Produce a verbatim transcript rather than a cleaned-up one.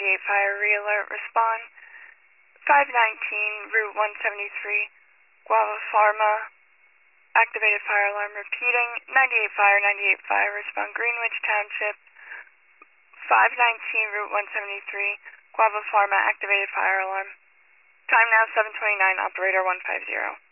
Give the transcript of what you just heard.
ninety-eight fire re-alert, respond. five nineteen, Route one seventy-three, Guava Pharma, activated fire alarm repeating. ninety-eight fire, ninety-eight fire, respond Greenwich Township. five nineteen, Route one seventy-three, Guava Pharma, activated fire alarm. Time now seven twenty-nine, operator one five zero.